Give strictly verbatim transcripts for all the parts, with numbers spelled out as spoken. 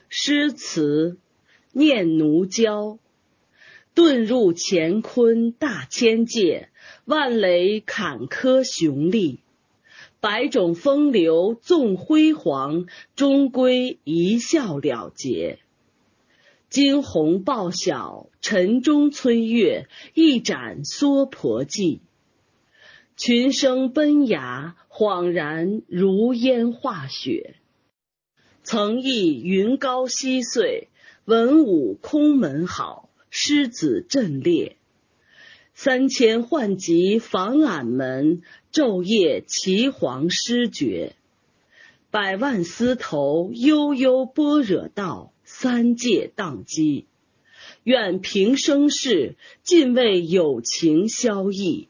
诗词念奴娇，遁入乾坤大千界，万雷坎坷雄立。百种风流纵辉煌，终归一笑了结。惊鸿报晓，晨钟催月，一展娑婆际。群生奔崖，恍然如烟化雪。曾忆云高稀碎，文武空门好，狮子阵列。三千幻疾防俺门，昼夜岐黄失绝。百万丝头悠悠般若道，三界宕机。愿平生事，尽为有情消逸。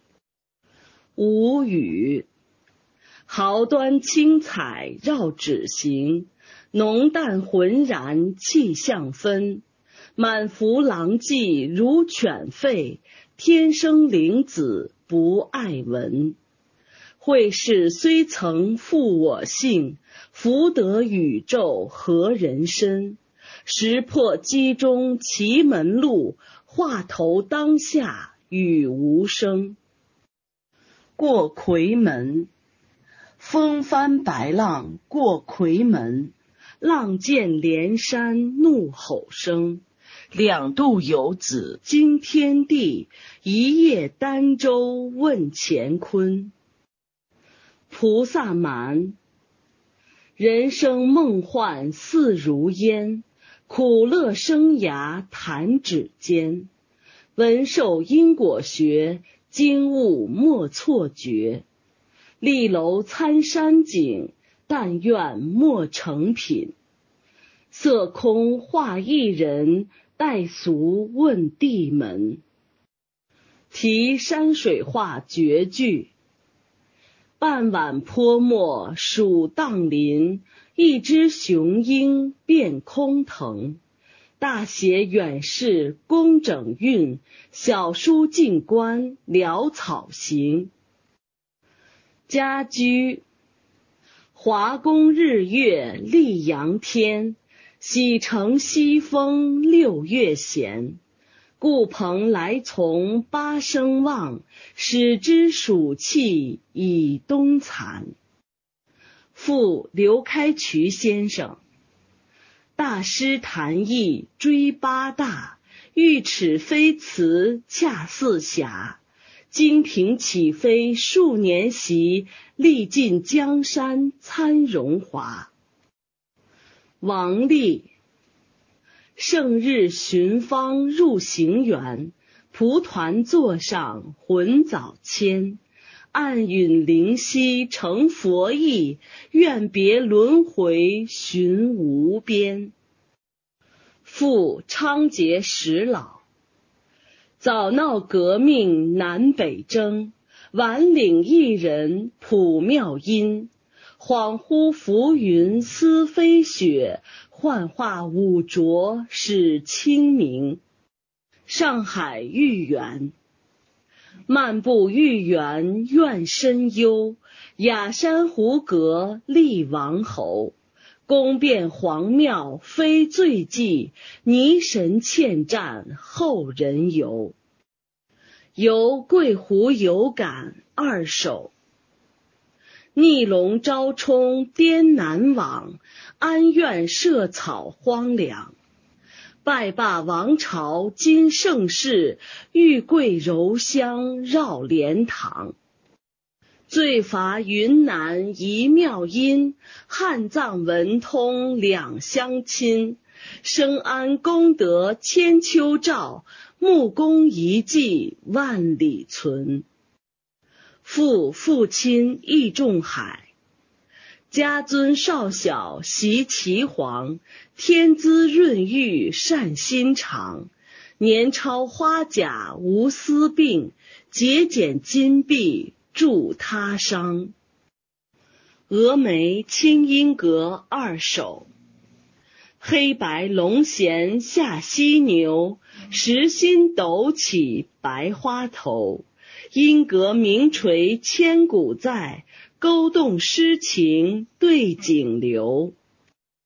无语，毫端清彩绕指行，浓淡浑然气象分。满腹狼藉如犬吠，天生灵子不爱闻。会试虽曾负我性，福得宇宙何人身？识破机中奇门路，话头当下语无声。过夔门，风翻白浪过夔门，浪见连山怒吼声。两度游子惊天地，一叶儋州问乾坤。菩萨蛮，人生梦幻似如烟，苦乐生涯弹指间。闻受因果学，惊悟莫错觉。丽楼参山景，但愿莫成品。色空画一人，待俗问地门。题山水画绝句，半碗泼墨数荡林。一只雄鹰变空腾，大写远视工整韵，小书静观潦草行。家居，华宫日月丽阳天，喜承西风六月闲。顾朋来从八声望，始知暑气已冬残。父刘开渠先生，大师谈艺追八大，玉齿飞辞恰似霞。金瓶起飞数年习，历尽江山参荣华。王立，胜日寻芳入行园，蒲团座上魂早迁。暗允灵犀成佛意，愿别轮回寻无边。父昌节时老，早闹革命南北征，晚领一人普妙音。恍惚浮云思飞雪，幻化五浊始清明。上海豫园，漫步豫园愿深幽，雅山胡阁立王侯。宫变皇庙非醉迹，泥神欠战后人游。游桂湖有感二首，逆龙招冲颠南往，安愿设草荒凉。拜罢王朝今盛世，玉桂柔香绕莲堂。罪罚云南一妙音，汉藏文通两相亲。生安功德千秋照，木工遗迹万里存。父父亲忆仲海，家尊少小习岐黄。天资润玉善心肠，年超花甲无私病。节俭金币助他伤。峨眉清音阁二首，黑白龙衔下犀牛，时新抖起白花头。音阁鸣垂千古在，勾动诗情对景流。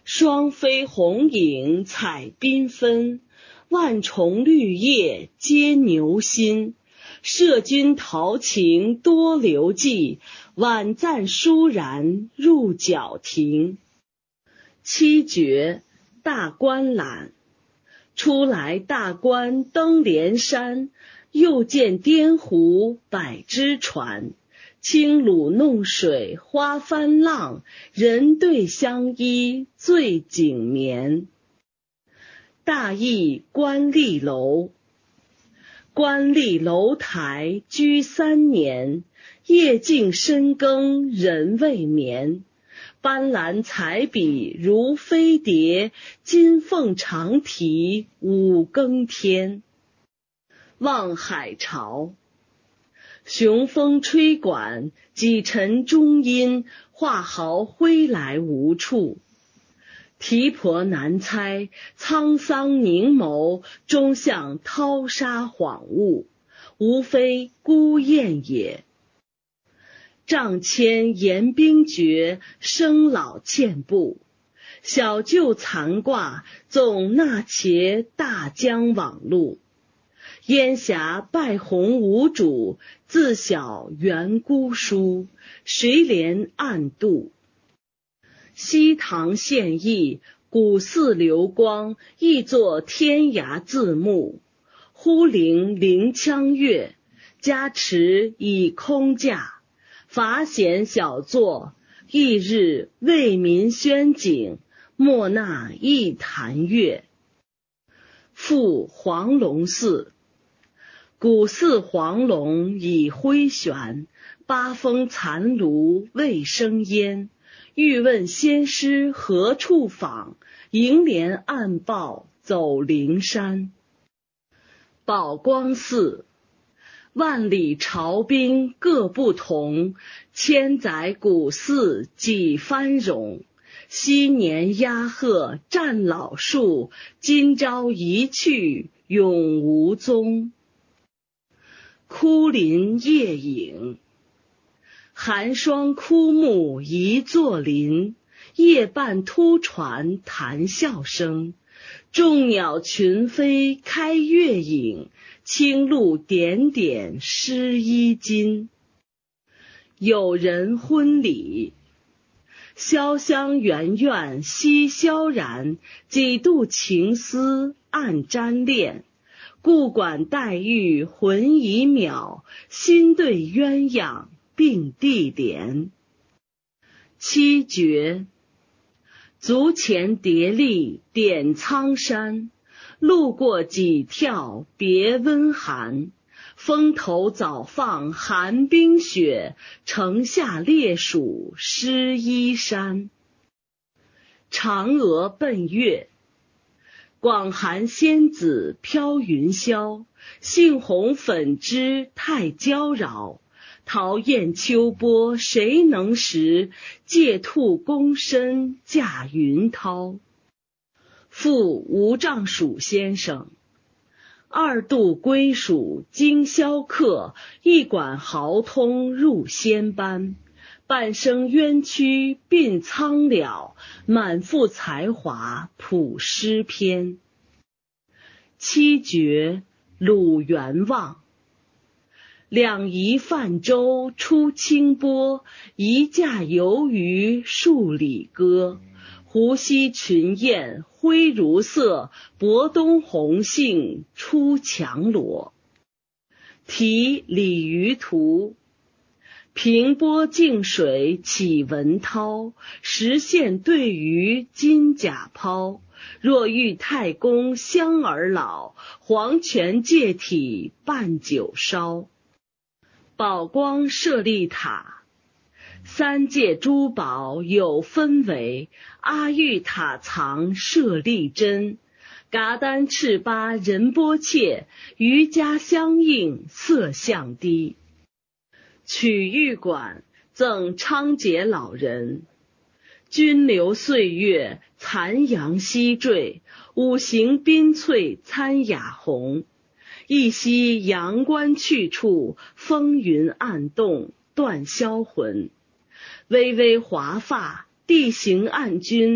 双飞红影彩缤纷，万重绿叶皆牛心。射君陶情多留迹，婉赞倏然入角庭。七绝大观览，初来大观登连山，又见颠湖百只船。轻橹弄水花翻浪，人对相依醉景眠。大邑官吏楼，官吏楼台居三年，夜静深更人未眠。斑斓彩笔如飞蝶，金凤长啼五更天。望海潮，雄风吹管，几尘中音，画毫挥来无处。提婆难猜，沧桑凝眸，终向涛沙恍悟，无非孤雁也。丈迁言兵绝，生老欠步。小舅残挂，纵纳茄大江往路。烟霞拜鸿无主，自小缘孤疏，谁怜暗度。西塘现意，古寺流光，亦作天涯字幕。忽灵灵腔乐，加持以空架。法显小作，翌日为民宣景，莫纳一坛乐。赴黄龙寺，古寺黄龙已灰悬，八风残炉未生烟。欲问仙师何处访，迎帘暗报走灵山。宝光寺，万里朝宾各不同，千载古寺几番荣。昔年鸦鹤占老树，今朝一去永无踪。枯林夜影，寒霜枯木一座林，夜半突传谈笑声。众鸟群飞开月影，青露点点湿衣襟。友人婚礼，潇湘园苑惜萧然，几度情思暗沾恋。故馆黛玉魂已渺，心对鸳鸯并蒂莲。七绝，足前叠立点苍山，路过几跳别温寒。风头早放寒冰雪，城下烈暑湿衣衫。嫦娥奔月，广寒仙子飘云霄，杏红粉枝太娇娆。桃艳秋波谁能识，借兔躬身驾云涛。赴无丈蜀先生，二度归蜀今宵客，一管豪通入仙班。半生冤屈鬓苍了，满腹才华谱诗篇。七绝，鲁元望。两仪泛舟出清波，一架游鱼数里歌。湖西群雁辉如色，博东红杏出墙罗。题鲤鱼图，平波静水起文涛，实现对鱼金甲抛。若遇太公香儿老，黄泉借体半酒烧。宝光舍利塔，三界珠宝有分为，阿育塔藏舍利珍。噶丹赤巴仁波切，瑜伽相应色相低。曲玉馆赠昌节老人，君留岁月残阳西坠，五行宾翠参雅红。一夕阳关去处，风云暗动断销魂。微微华发，地形暗君，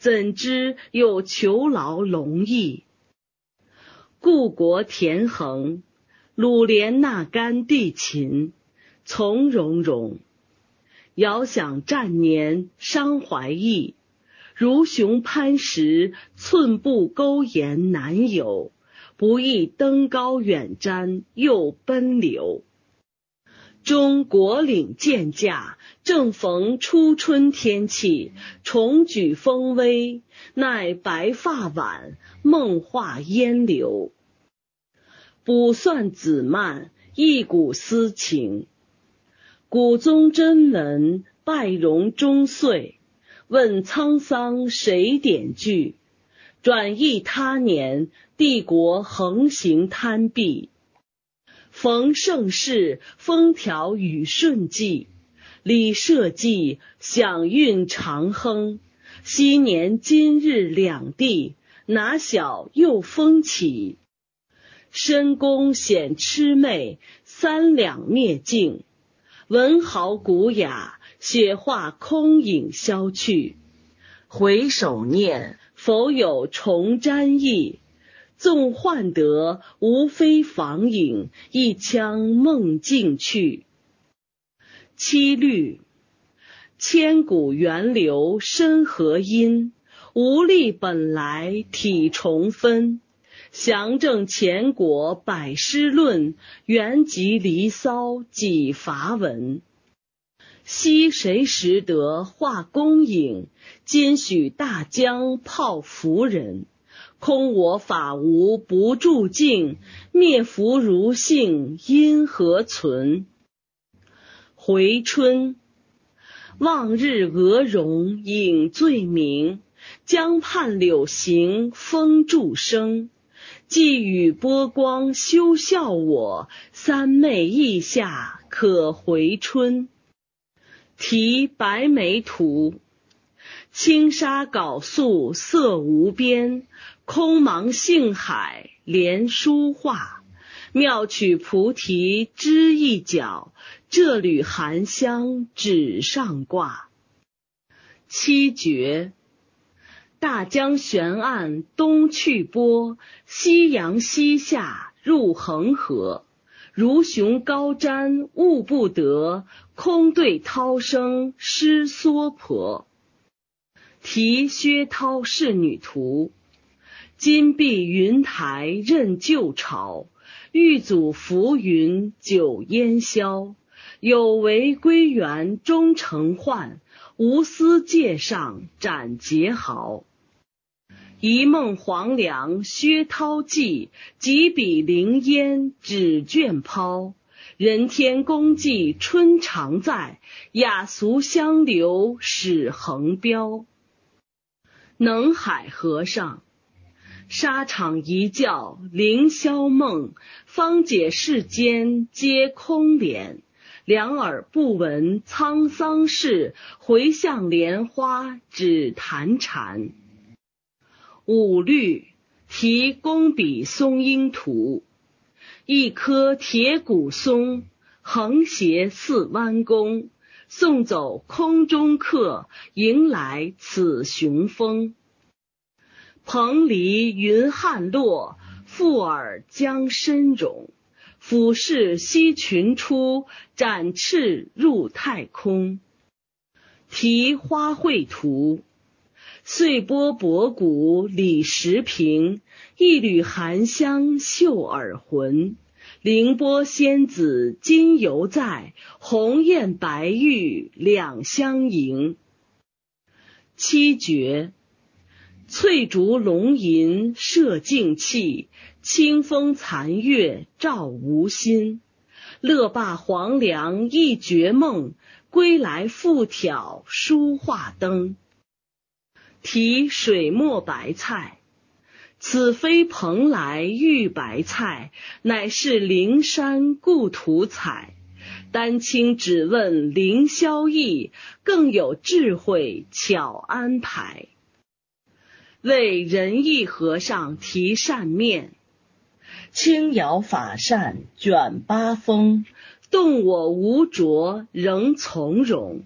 怎知又囚牢笼役？故国田横，鲁连那干地勤，从容容。遥想战年伤怀意，如熊攀石，寸步钩岩难有，不亦登高远瞻，又奔流。中国岭见驾，正逢初春天气，重举风微，奈白发晚，梦话烟流。卜算子漫，一股思情。古宗真文，拜容终岁，问沧桑谁点句？转忆他年，帝国横行贪弊。逢盛世，风调雨顺季，礼社稷，享运长亨。昔年今日两地，哪晓又风起？深宫显魑魅，三两灭尽。文豪古雅，雪化空影消去。回首念，否有重瞻意？纵患得，无非仿影，一腔梦尽去。七律，千古源流深何因？无力本来体重分。详正前国百诗论，原集离骚几伐文。昔谁识得画公影？今许大江泡浮人。空我法无不住境，灭福如性因何存？回春，望日鹅绒影最明，江畔柳行风助生。寄语波光休笑我，三昧意下可回春。题白眉图，轻纱缟素色无边，空茫性海连书画。妙取菩提枝一角，这缕含香纸上挂。七绝，大江悬岸东去波，夕阳西下入恒河。如熊高瞻悟不得，空对涛声失娑婆。题薛涛仕女图，金碧云台任旧巢，玉祖浮云久烟消。有为归元终成幻，无私界上斩节毫。一梦黄粱薛涛记，几笔凌烟纸卷抛。人天功绩春常在，雅俗相留始横标。能海和尚，沙场一觉凌霄梦，方解世间皆空怜。两耳不闻沧桑事，回向莲花只弹禅。五律，题工笔松阴图，一棵铁骨松，横斜似弯弓，送走空中客，迎来此雄风。蓬篱云汉落，复尔江深冗。俯视西群出，展翅入太空。题花卉图，碎波博古李时平，一缕含香嗅耳魂。凌波仙子今犹在，红艳白玉两相迎。七绝，翠竹龙吟射净气，清风残月照无心。乐罢黄粱一绝梦，归来复挑书画灯。题水墨白菜，此非蓬莱玉白菜，乃是灵山故土采。丹青只问凌霄意，更有智慧巧安排。为仁义和尚题扇面，轻摇法扇卷八风，动我无着仍从容。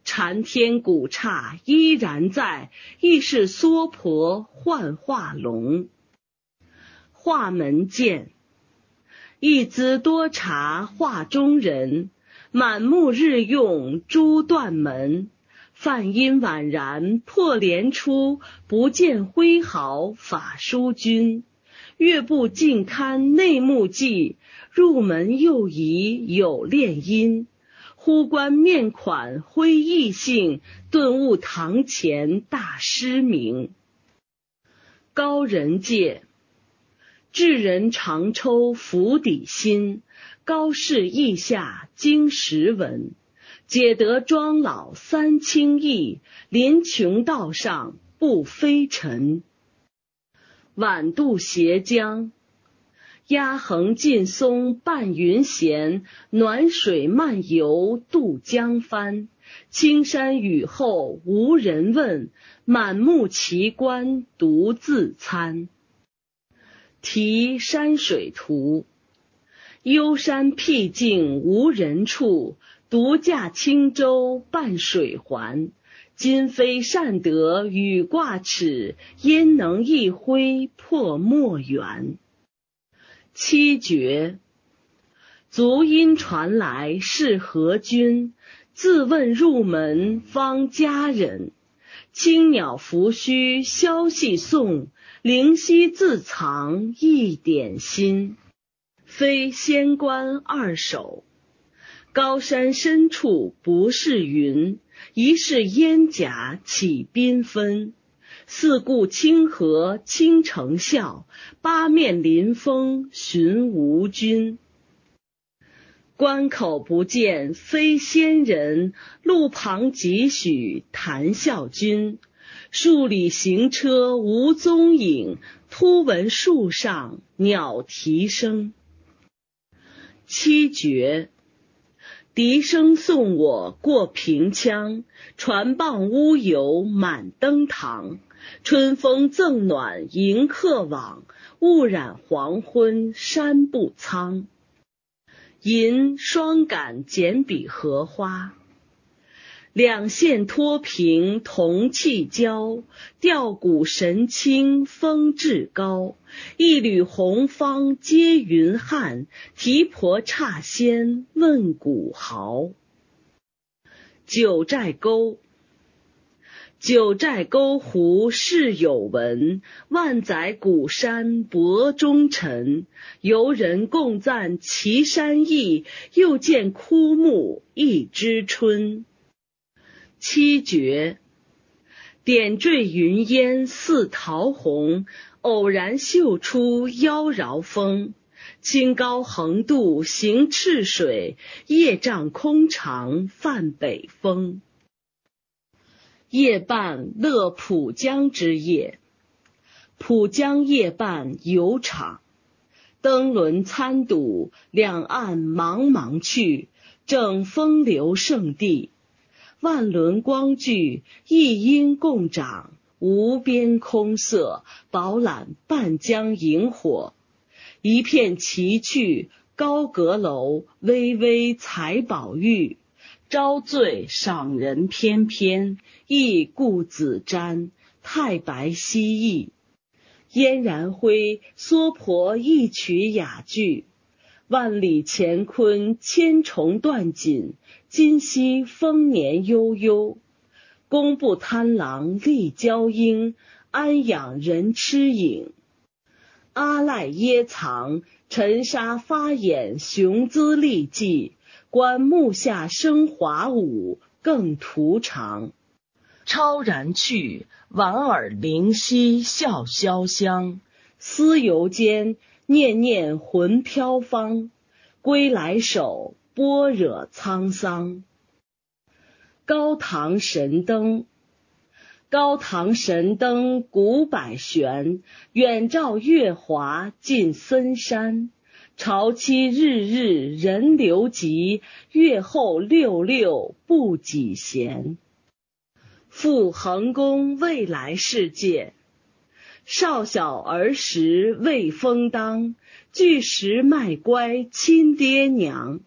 禅天古刹依然在，亦是娑婆幻化龙。画门见，一姿多茶画中人，满目日用珠断门。梵音宛然破莲出，不见挥毫法书君。乐部尽堪内幕记，入门又疑有炼音。忽观面款挥异性，顿悟堂前大师名。高人戒，智人常抽釜底薪，高士意下经时闻。解得庄老三清意，临穷道上不飞尘。晚渡斜江，鸦横劲松伴云闲，暖水漫游渡江帆。青山雨后无人问，满目奇观独自参。题山水图，幽山僻静无人处，独驾轻舟伴水环。今非善得羽挂齿，焉能一挥破墨缘。七绝，足音传来是何君？自问入门方佳人。青鸟拂须消息送，灵犀自藏一点心。非仙官二首，高山深处不是云，疑是烟甲起缤纷。四顾清河倾城笑，八面临风寻吴君。关口不见非仙人，路旁几许谈笑君。数里行车无踪影，突闻树上鸟啼声。七绝，笛声送我过平羌，船傍乌油满登堂。春风赠暖迎客往，雾染黄昏山不苍。吟双杆简笔荷花，两线托平同气交。吊古神清风至高，一缕红芳接云汉。提婆刹仙问古豪。九寨沟，九寨沟湖世有闻，万载古山泊中尘。游人共赞奇山异，又见枯木一枝春。七绝，点缀云烟似桃红，偶然嗅出妖娆风。清高横渡行赤水，夜障空长泛北风。夜半乐浦江之夜，浦江夜半游场。灯轮参赌，两岸茫茫去，正风流胜地。万轮光炬，一音共长，无边空色，饱览半江萤火。一片奇趣，高阁楼，巍巍财宝玉。朝醉赏人翩翩，忆故子瞻，太白蜥蜴。燕然辉，娑婆一曲雅句。万里乾坤千重断锦，今夕丰年悠悠。工部贪狼立交鹰，安养人痴影。阿赖耶藏，尘沙发眼雄姿立迹。观目下生华舞，更图长。超然去，莞尔灵犀笑潇湘。思游间，念念魂飘芳。归来首，般若沧桑。高堂神灯，高堂神灯古百玄，远照月华近森山。潮期日日人流集，月后六六不几闲。复恒公未来世界，少小儿时未封当，巨石卖乖亲爹娘。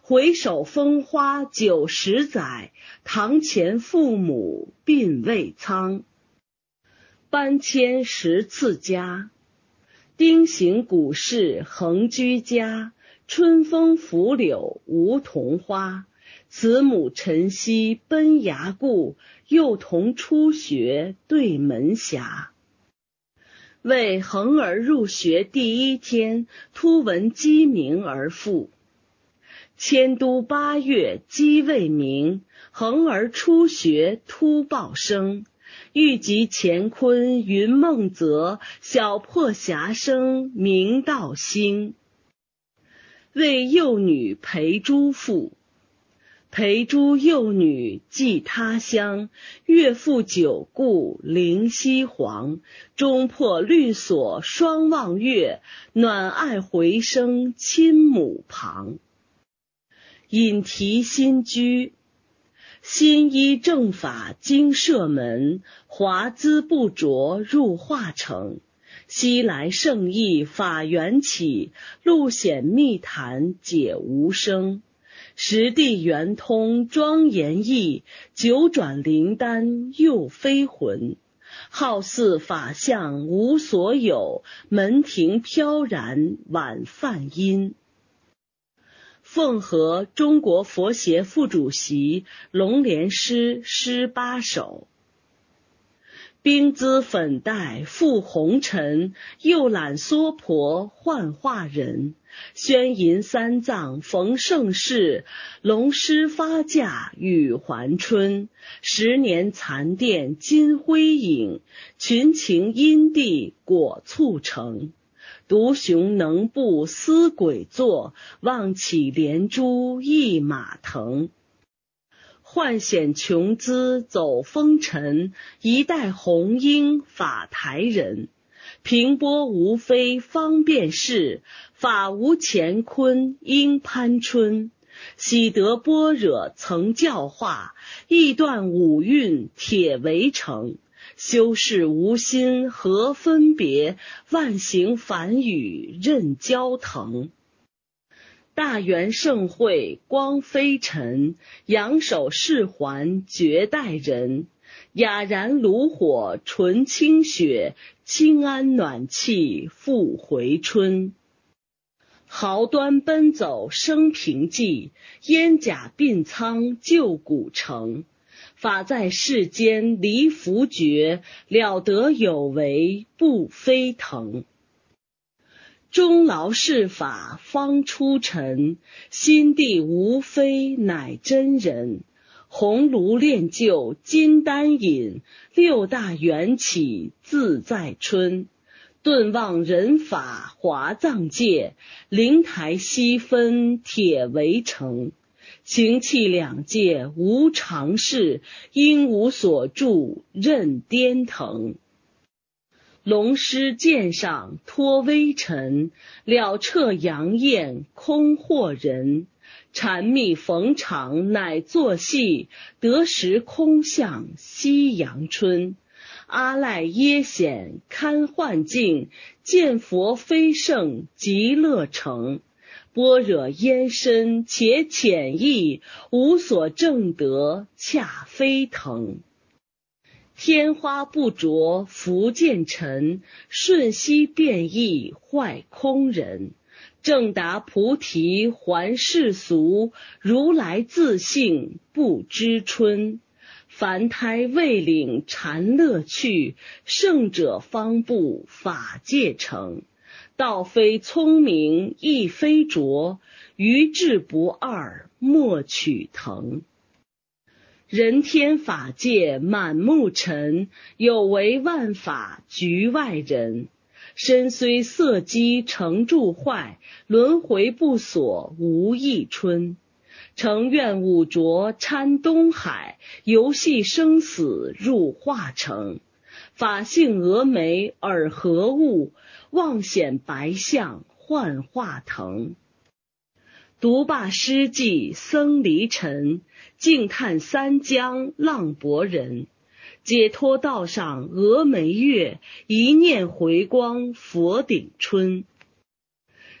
回首风花九十载，堂前父母鬓未苍。搬迁十次家，丁行古事恒居家。春风拂柳梧桐花，慈母晨曦奔衙顾，幼童初学对门峡。为恒儿入学第一天，突闻鸡鸣而复。迁都八月鸡未鸣，恒儿初学突报声。欲及乾坤云梦泽，小破霞声鸣道兴。为幼女陪诸父，陪诸幼女寄他乡。岳父久故灵溪黄，终破律所双望月。暖爱回声亲母旁。引题新居，新依正法经舍门，华资不着入化城。昔来圣意法缘起，路显密谈解无声。实地圆通庄严意，九转灵丹又飞魂。好似法相无所有，门庭飘然晚梵音。奉和中国佛协副主席，龙莲诗诗八首。冰姿粉黛覆红尘，又揽娑婆幻化人。宣吟三藏逢盛世，龙狮发驾雨还春。十年残殿金辉影，群情因地果促成。独雄能步思鬼坐，望起连珠一马腾。幻显琼姿走风尘，一代红缨法台人。平波无非方便事，法无乾坤应攀春。喜得般若曾教化，意断五蕴铁围城。修士无心何分别，万行梵语任交腾。大圆盛会光飞尘，仰首释还绝代人。雅然炉火纯清雪，清安暖气复回春。豪端奔走生平记，烟甲鬓苍旧古城。法在世间离福绝，了得有为不飞腾。终劳是法方出尘，心地无非乃真人。红炉炼就金丹饮，六大缘起自在春。顿望人法华藏界，灵台西分铁围城。情气两界无常事，因无所住任颠腾。龙狮剑上脱微尘，了彻阳焰空惑人。禅密逢场乃作戏，得时空相夕阳春。阿赖耶显堪幻境，见佛非圣极乐城。般若焉深且浅易，无所证得恰飞腾。天花不着福见尘，瞬息变异坏空人。正达菩提还世俗，如来自性不知春。凡胎未领禅乐趣，圣者方布法界成。道非聪明亦非拙，愚智不二莫取腾。人天法界满目尘，有为万法局外人。身虽色机成住坏，轮回不锁无益春。诚愿五浊掺东海，游戏生死入化城。法性峨眉尔何物，望显白象幻化腾。独罢诗记僧离尘，静叹三江浪泊人。解脱道上峨眉月，一念回光佛顶春。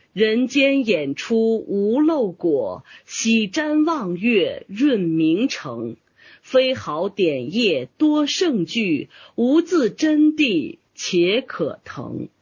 人间演出无漏果，喜瞻望月润明澄。非好典谒多胜句，无自真谛且可腾。